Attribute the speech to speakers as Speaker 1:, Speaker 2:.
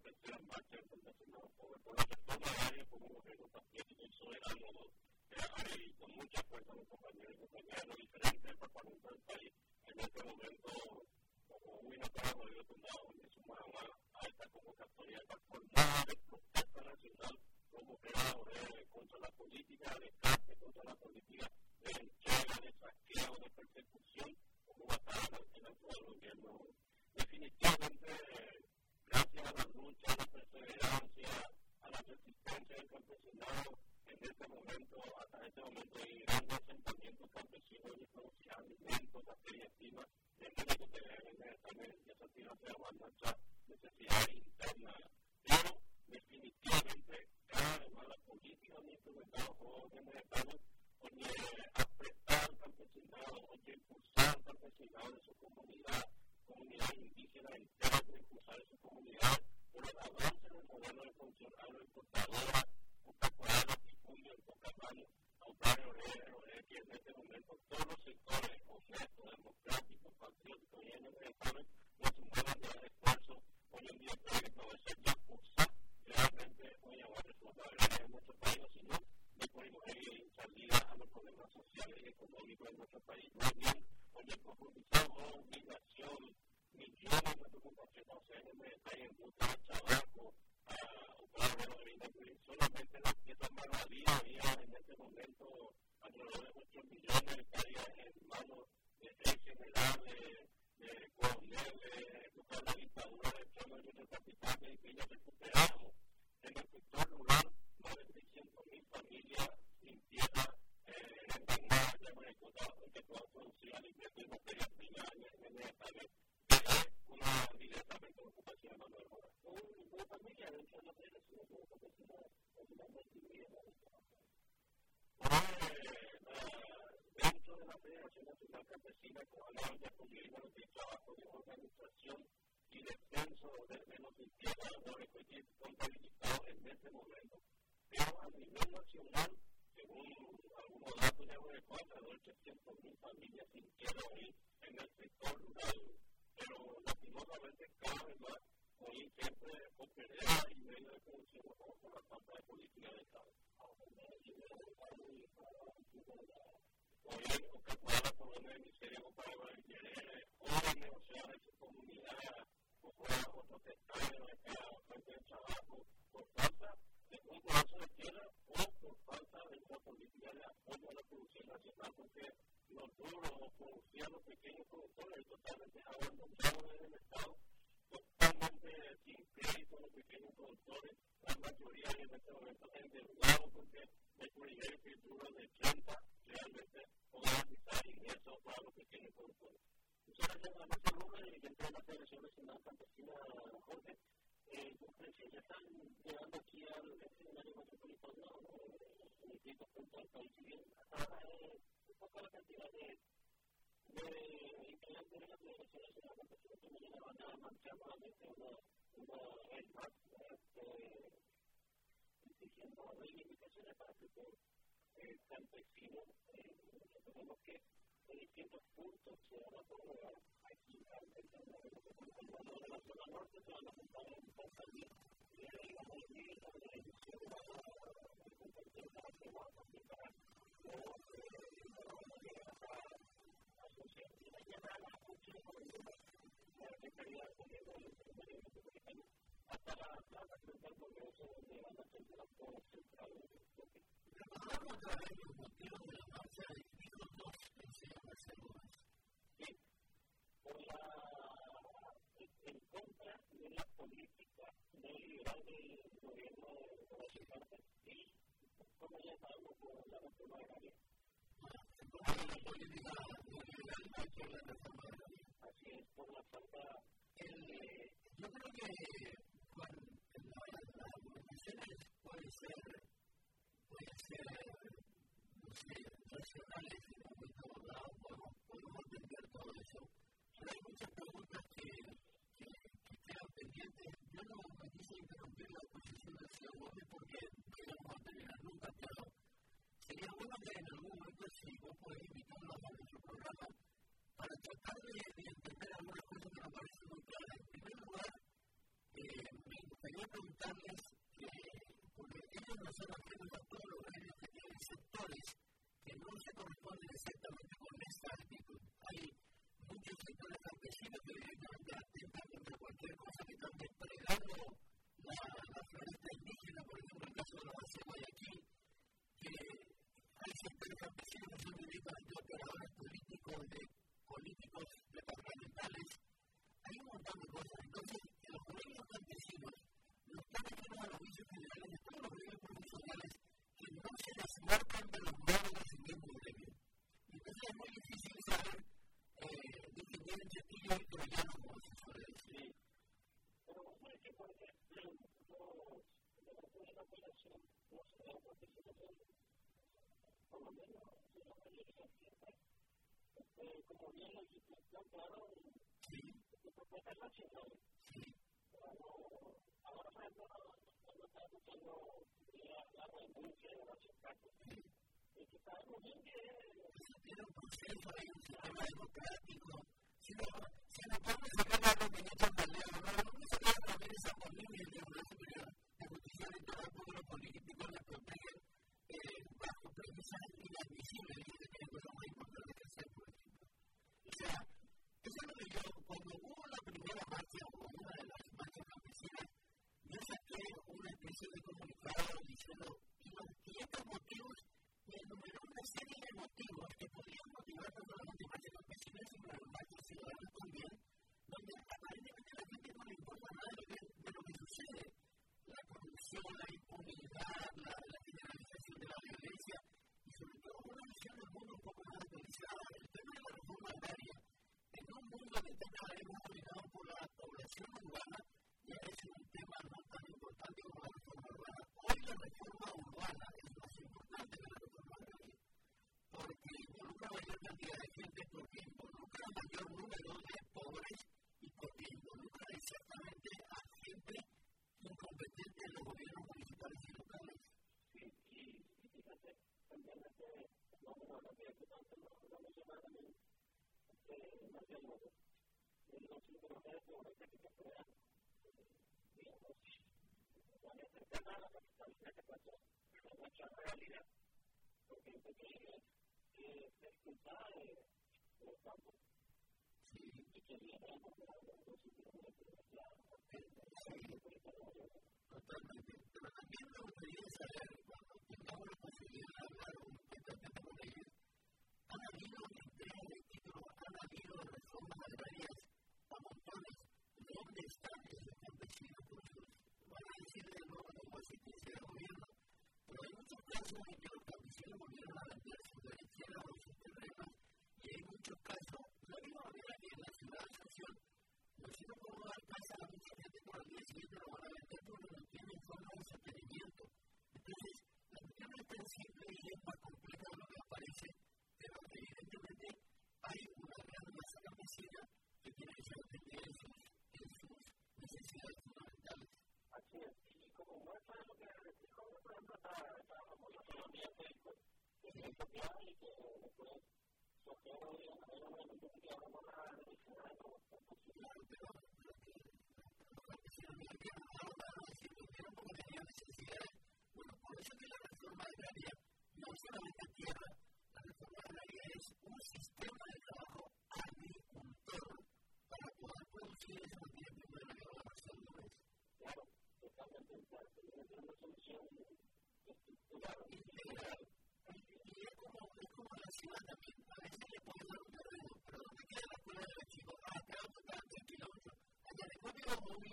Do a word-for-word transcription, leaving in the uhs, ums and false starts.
Speaker 1: tercera marcha internacional por el sector agrario como un gobierno patriótico y soberano. Hay con mucha fuerza los compañeros y compañeras de los diferentes departamentos del país. En este momento, como muy notable, yo he tomado me sumaron a, a esta convocatoria, esta jornada de protesta nacional como creadores contra la política de descarte, contra la política de entrega, de saqueo, de persecución, como va a estar el actual gobierno. Definitivamente, gracias a la lucha, a la perseverancia, a la resistencia del campesinado, en este momento, hasta este momento, hay grandes asentamientos campesinos y producir alimentos, materias primas, de México que también esa tiración va a nuestra necesidad interna. Pero, definitivamente, cada vez más la política han instrumentado jóvenes estados, oye, apretar al campesinado, oye, impulsar al campesinado de su comunidad, comunidad indígena entera, impulsar de su comunidad, por el avance del modelo de producción agroexportadora, Coca-Cola, Picuyo, el Tocamayo, Autario Obrero, que en este momento todos los sectores honestos, democráticos, patrióticos y en el Estado nos suman ya de esfuerzo. Hoy en día creo que todo eso ya pulsa realmente hoy a la reforma agraria en nuestro país, o si no, no podemos ir salida a los problemas sociales y económicos de nuestro país. Más bien, hoy profundizamos migración, millones de nuestros compatriotas en el país en busca de trabajo, solamente las piezas maravillas había en este momento alrededor de ocho millones de hectáreas en manos de seis generales, de coroneles, de la dictadura de todos nuestros capitanes y que ya recuperamos. En el sector rural, más de seiscientas mil familias sin tierra, en Panamá, ya me recuerdo que puedan producir alimentos y materias primas en el Estado. Una directamente ocupación de mano de obra. Una familia dentro de la federación de la capacidad originalmente indígena. Dentro de la Federación Nacional Campesina, con la de apoyo de trabajo de organización y descenso de, de los indígenas, que contabilizado en este momento. Pero a nivel nacional, según algunos datos, ya voy a contar de ochocientas mil familias sin tierra hoy en el sector rural. Pero lastimosamente cada vez más hoy siempre opera y medio de producción por la falta de política de Estado. Hoy Coca-Cola por una miseria comparada con el querer, hoy negociar en su comunidad, o fuera otros estados de cada fuente de trabajo, por falta de un pedazo de tierra o por falta de una política de apoyo a la producción nacional, porque los duros o producían los pequeños productores totalmente abandonados en el Estado, totalmente sin crédito los pequeños productores, la mayoría en este momento endeudados porque el primer escritura de treinta realmente garantizar ingresos para los pequeños productores. Muchas gracias a nuestro nombre, dirigente de la Federación Nacional Campesina, Jorge. Eh, ya están llegando aquí al escenario metropolitano, en distintos puntos del país, y bien, hasta eh, un poco la cantidad de de integrantes de la Federación Nacional Campesina que mañana van a marchar nuevamente una, una vez más, este, exigiendo reivindicaciones para que el eh, campesino, eh, tenemos que en distintos puntos se van a poder aquí en la zona norte, se van a juntar en Tanzania, y ahí vamos a ir a la edición de la competencia para que va a participar hasta la plaza frente al Congreso donde van a hacer la prueba central de Colombia. Recordamos otra vez los motivos de la marcha de Distrito dos en Ciudad Barcelona. Sí, por la, en contra de la política neoliberal del gobierno de la ciudad y, como ya sabemos, por la reforma agraria. Entonces, la política neoliberal ha hecho la reforma agraria. Así es, por la falta. El, yo creo que Juan, las argumentaciones pueden ser, pueden ser, no sé, racionales en un momento dado, podemos, podemos entender todo eso. Pero hay muchas preguntas que, que, que quedan pendientes. Yo no me quise interrumpir la exposición del señor Gómez porque no íbamos a terminar nunca, pero sería bueno que en algún momento, si vos podés invitarnos a nuestro programa, para tratar de, de entender algunas cosas que nos parecen muy claras. En primer lugar, eh, me gustaría
Speaker 2: sectores que no se corresponden exactamente con esta actitud. Hay muchos sectores campesinos que directamente atentan contra cualquier cosa que están desplegando la, la floresta indígena, por ejemplo, el caso de la base de Guayaquil, que hay sectores campesinos que son directamente operadores políticos, de políticos departamentales. Hay un montón de cosas. Entonces, los colegios campesinos, los planes que nos a los vicios generales de todos los colegios profesionales, que no se desmarcan de los módulos en mismo gremio. Entonces es muy difícil saber eh, distinguir entre pillos y troyanos, como se suele decir.
Speaker 1: Pero no es que por ejemplo, los de la población no se dan participación, por lo menos de la mayoría siempre, como bien la legislación, claro, se propuesta es nacional. Ahora, por ejemplo, cuando está escuchando la renuncia de los impactos, y que sabemos bien que
Speaker 2: tiene un proceso, hay un sistema democrático. Si no, si no podemos sacar la conveniencia al leo, no vamos a sacar también esa política del Tribunal Superior de Justicia Electoral porque los políticos la protegen eh, bajo premisas inadmisibles. Y que tiene cosas más importantes que hacer, por ejemplo. O sea, eso es lo que yo, cuando hubo la primera marcha o una de las marchas campesinas, yo saqué una especie de comunicado diciendo que estos motivos me enumeró una serie de motivos que podían motivar no solamente marchas campesinas, sino las marchas ciudadanas también, donde aparentemente a la gente no le importa nada de lo que, de lo que sucede. La corrupción, la impunidad, la, la generalización de la violencia y sobre todo una visión del mundo un poco más actualizada. El tema de la reforma agraria, en un mundo que está cada vez más dominado por la población urbana, ya es un tema no tan importante como la reforma urbana. Hoy la reforma urbana es más importante que la reforma agraria, porque involucra mayor cantidad de gente, porque involucra mayor número de pobres y porque involucra exactamente a gente incompetente en los gobiernos municipales y locales.
Speaker 1: Sí, y fíjate, también este, no, no, no, que tanto no mencionaba también, este, Marcelo, los intereses pobres que se crean, digamos, cuando se trata de la capitalidad que pasó, es mucha realidad, porque es pequeño, se escucha de los campos, y que viene a los sitios de la
Speaker 2: totalmente. Pero también me gustaría saber, cuando tengamos la posibilidad de hablar completamente con ellos, han habido entregas de títulos, han habido reformas agrarias a montones. ¿Dónde están esos campesinos? Van a decir de nuevo que no asistencia del gobierno, pero hay muchos casos en que los campesinos volvieron a vender sus berenjenas o sus terrenos, y hay muchos casos, de la misma manera que en la ciudad de Asunción, no sé cómo dar casa a mucha gente por el día siguiente lo van a vender porque no tienen forma de sostenimiento. Entonces, la cuestión no es tan simple y es más compleja de lo que aparece, pero evidentemente hay una gran masa campesina que tiene que ser atendida en sus, en sus necesidades fundamentales.
Speaker 1: Así es, y como muestra de lo que dijo, por ejemplo, está famosa economía que es copiada y que después sostiene en una economía que ahora no la medicina de los campesinos.
Speaker 2: Pero lo que los campesinos me entienden ahora van a decir que tienen porque tenían necesidades. Bueno, por eso que la reforma agraria no solamente tierra, la reforma agraria es un sistema de trabajo agricultor para poder producir eso que tiene primero la elaboración de un
Speaker 1: Claro, totalmente, claro, tiene una solución estructural,
Speaker 2: integral. Y es como, es como la ciudad también. A veces le puedes dar un terreno, pero ¿dónde queda la escuela de los chicos? Ah, quedamos tan tres kilómetros. Allá después que los móviles